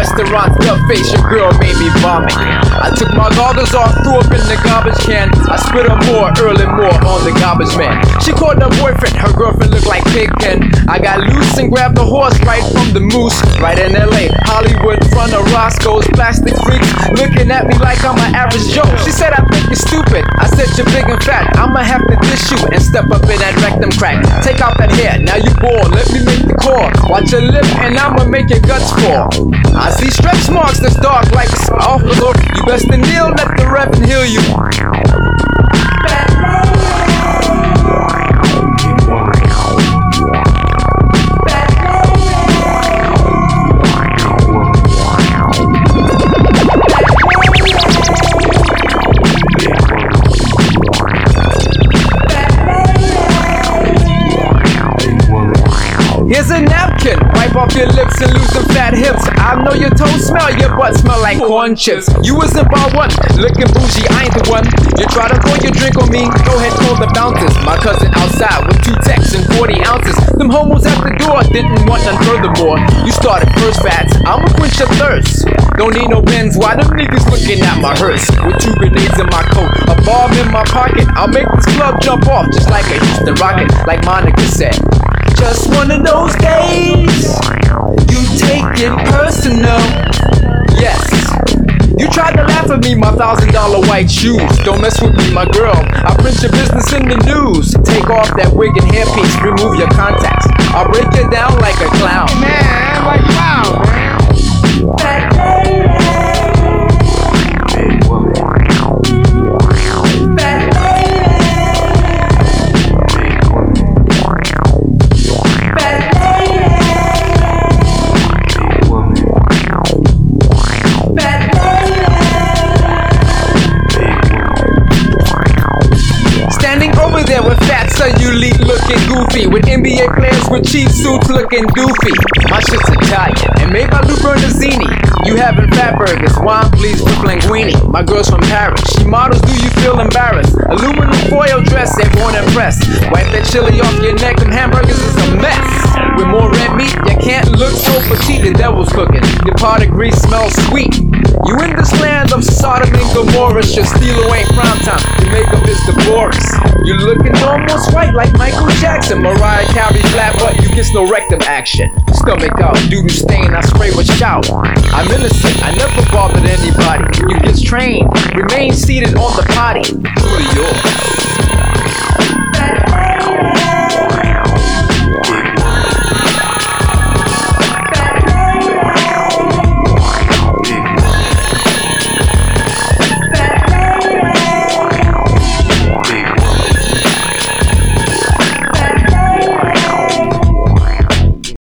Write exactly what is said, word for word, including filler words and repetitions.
restaurants, the face your girl made me vomit. I took my goggles off, threw up in the garbage can. I spit her more, early more on the garbage man. She called her boyfriend, her girlfriend looked like Pigpen. I got loose and grabbed the horse right from the moose. Right in L A, Hollywood, front of Roscoe's. Plastic freaks looking at me like I'm an average Joe. She said I think you're stupid. I said you're big and fat. I'ma have to dish you and step up in that rectum crack. Take out that hair, now you bored. Let me make the call. Watch your lip and I'ma make your guts fall. I see stretch marks that's dark like it's off the look. You best to kneel, let the reverend heal you. Here's a napkin, wipe off your lips and lose them fat hips. I know your toes smell, your butt smell like corn chips. You was in bar one, looking bougie, I ain't the one. You try to pour your drink on me, go ahead call the bouncers. My cousin outside with two texts and forty ounces. Them homos at the door didn't want none furthermore. You started first fats, I'ma quench your thirst. Don't need no Benz, why them niggas looking at my hearse? With two grenades in my coat, a bomb in my pocket. I'll make this club jump off just like a Houston rocket, like Monica said. Just one of those days, you take it personal. Yes, you tried to laugh at me, my thousand dollar white shoes. Don't mess with me, my girl, I'll print your business in the news. Take off that wig and hairpiece, remove your contacts. I'll break you down like a clown. Man, like wow, man. There with fat cellulite looking goofy, with N B A players with cheap suits looking doofy. My shit's Italian and made by Lou Bernardini. You having fat burgers, wine please with linguine. My girl's from Paris, she models, do you feel embarrassed? Aluminum foil dress, they won't impress. Wipe that chili off your neck, them hamburgers is a mess. With more red meat, you can't look so petite, the devil's cooking. Your pot of grease smells sweet. You in this land of Sodom and Gomorrah, should steal away prime time. Your makeup is Boris. You looking almost white like Michael Jackson. Mariah Carey flat butt, you get no rectum action. Stomach out, doo-doo stain, I spray with shout. I'm innocent, I never bothered anybody. You get trained, remain seated on the potty. Truly yours.